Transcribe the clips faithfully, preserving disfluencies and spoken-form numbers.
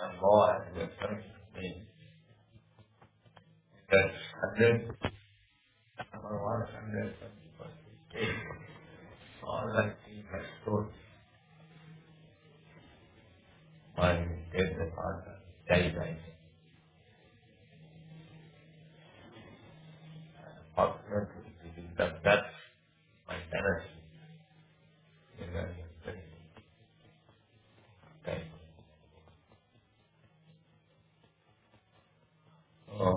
one boy was coming to me. That's hundred, number one hundred twenty-one. All that he has told. I get the father, die by. Fortunately, that that's my tendency. Okay. Oh,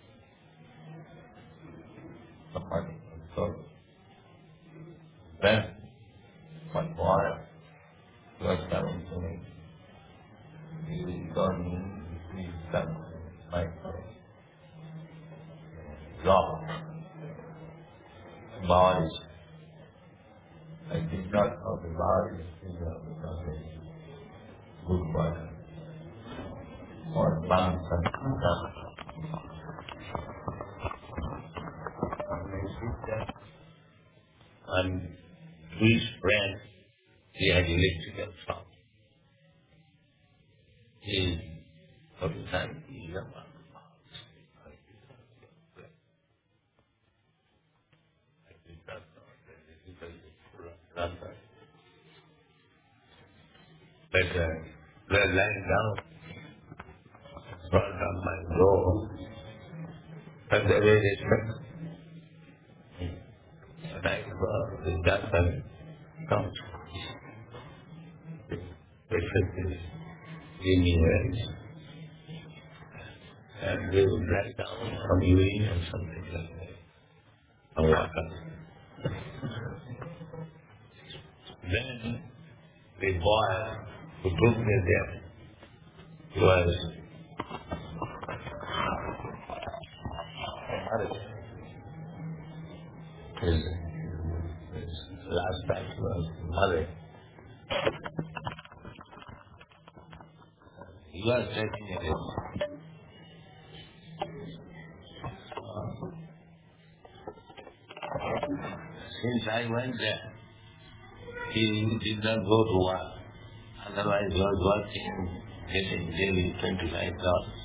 somebody so then my boy was coming to me. He told me he stuck my law. Bodies. I did not know the bodies because it's good body. Or bounce and and his friend, he had electrical shock. He, for the time, he is about but uh, they're lying down in front of my door, and they were respect. And I saw the doctor comes. They said this, give me rest. And they would write down some urine or something like that, and walk up. Then the boy who took me there was married. His, his last time was married. He was taking a risk. Since I went there, he did not go to work. Otherwise, he was working, getting daily twenty-five dollars.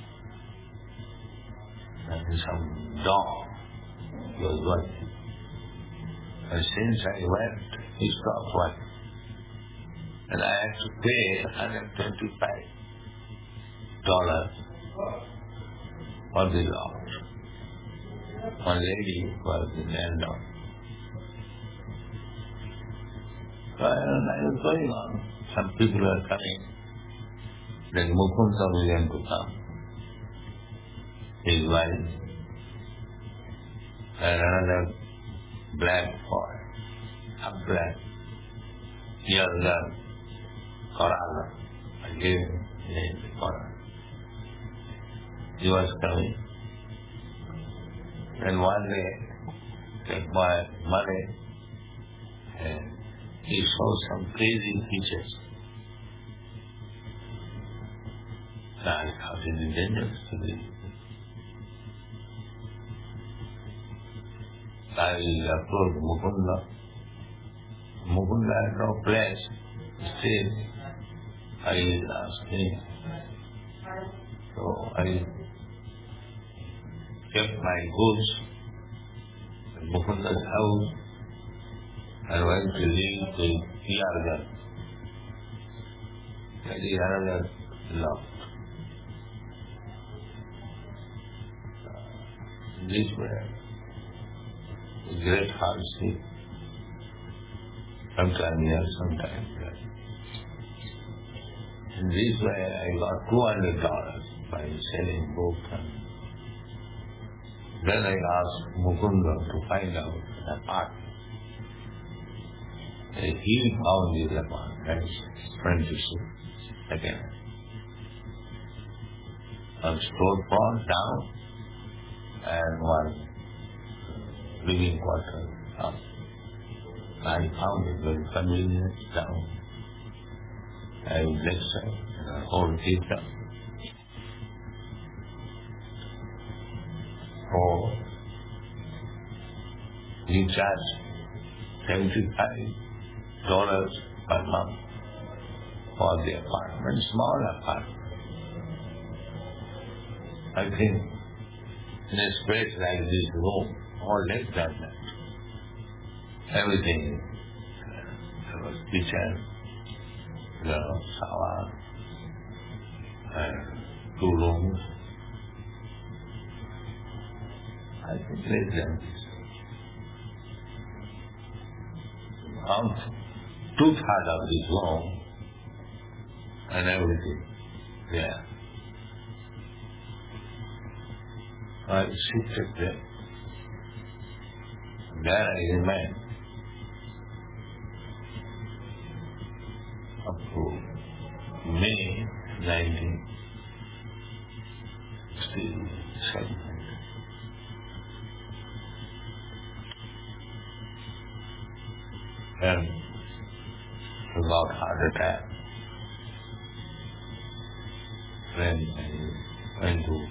And some dog he was working. And since I went, he stopped working. And I had to pay one hundred twenty-five dollars for the dog. One lady was the landlord. So I was going on. Some people were coming. Then Mukunda began to come. His wife and another black boy, a black, younger, Coralla. I gave him the name Coralla. He was coming. Then one day, that boy, money, and he saw some crazy features. I thought it is dangerous to be. I approached Mukunda. Mukunda had no place to stay. I asked him. So I kept my goods in Mukunda's house and went to live with Yargan. That is another law. This way, a great hardship. Sometimes here, sometimes there. In this way, I got two hundred dollars by selling books. And then I asked Mukunda to find out an apartment. And he found his apartment, apprenticeship, again. One storefront down and one living quarter up. I found it very convenient down. I would lecture and hold teacher. So we charge seventy-five dollars per month for the apartment, small apartment. I think in a space like this room, or less than that, everything, there was kitchen, the shower, and two rooms. I think less than this. Around two-thirds of this room and everything there. I shifted there. There I remained up to May nineteen sixty-seven. And without heart attack, when I went to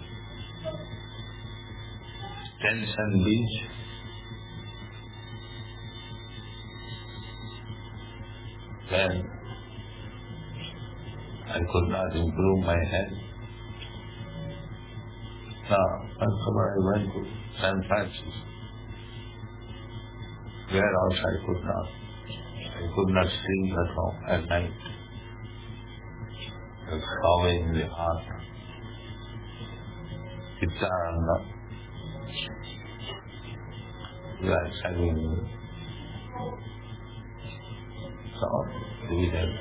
Tension Beach, then I could not improve my health. Now, after I went to San Francisco, where else I could not. I could not sleep at home at night. The throbbing in the heart. Chitta-aranda. We are singing song, readers.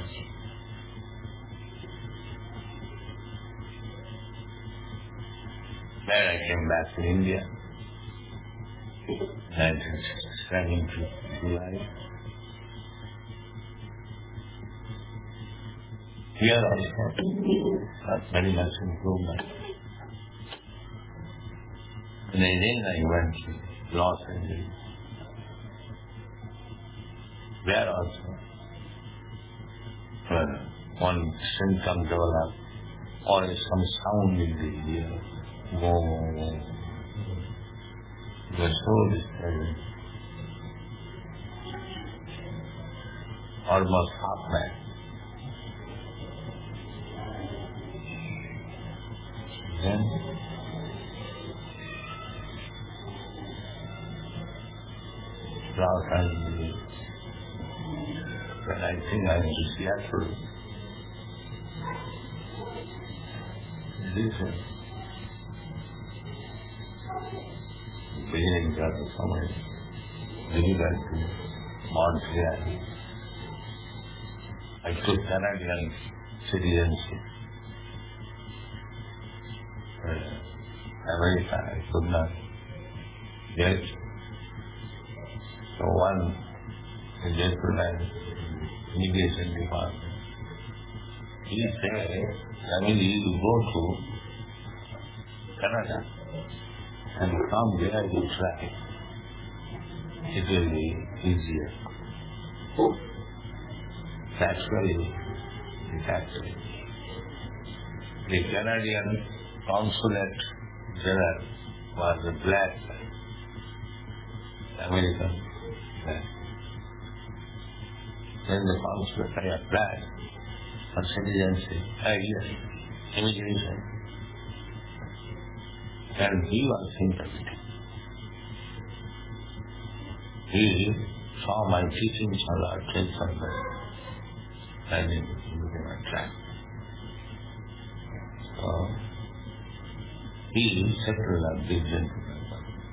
Then I came back to India, nineteen sixty-seven, July. Here also, not very much improvement. And then I went to Los Angeles. There also, when one symptom developed, or some sound in the ear, whoa, the soul is present, almost half back. Then Los Angeles, when I think I'm in Seattle, this is beginning of the summer, difficult to Montreal. I took Canadian citizenship. Uh, America, I could not get. So one gentleman, immigration department, he said, I mean, you go to Canada and from there you try. It will be easier. That's why it actually. The Canadian consulate general was a black American man. Then the consulate I applied for citizenship, five years, immigration. And he was sympathetic. He saw my teachings on Lord Chaitanya and he became attracted. So, he settled a big gentleman.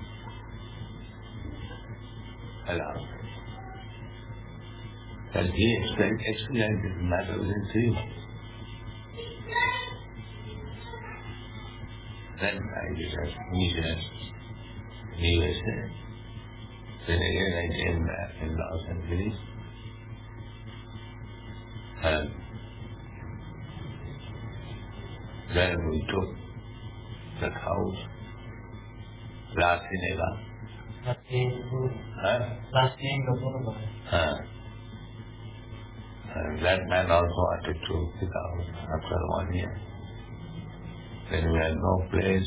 Allowed. And he explained, explained this matter within three months. Then I did a meeting in U S A. Then again I came back in Los Angeles. And then we took that house, La Cinega. Huh? Huh? And that man also wanted to pick out after one year. Then we had no place.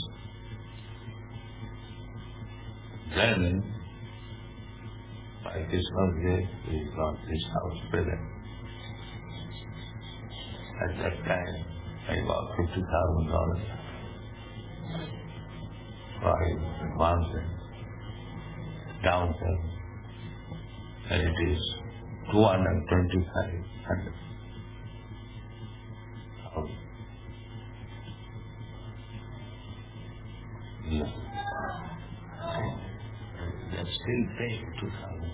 Then, by Christmas Day, we got this house present. At that time, I got fifty thousand dollars. five advancing, down seven, and it is two hundred twenty-five hundred. No. They're still paying two thousand.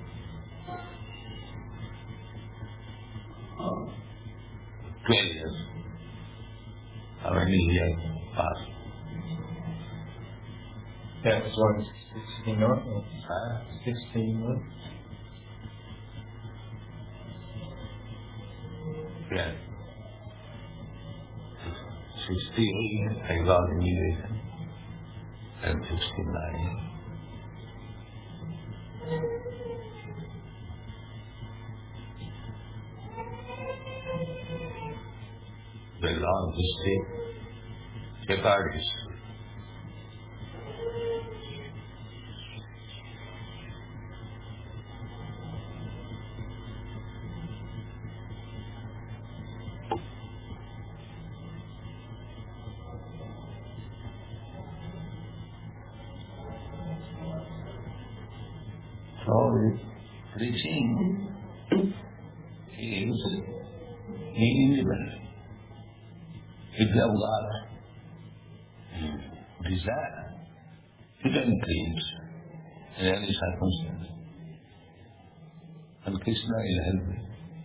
Twelve years. How many years passed? That was one sixteen or Huh? sixteen or Yes. Sixty-eight, I got immigration, and sixty-nine. The long history, checkered history. So, preaching is independent. If you have got desire, you can preach in any circumstance. And Krishna will help you.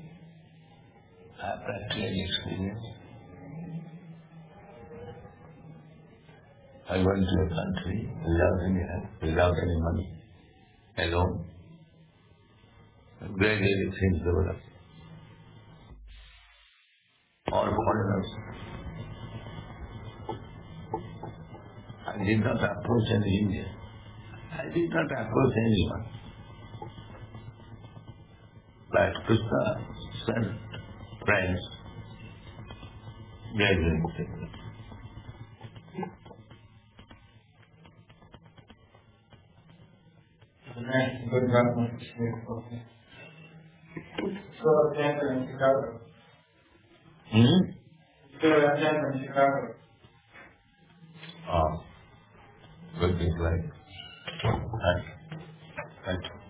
I have practical experience. I went to a country without any help, without any money, alone. Gradually things developed. All foreigners. I did not approach any Indian. I did not approach anyone. But Krishna sent friends, gradually. Good government. So, Denver in Chicago. Hmm? So, Denver in Chicago. Oh, good big life. Thank you. Thank you.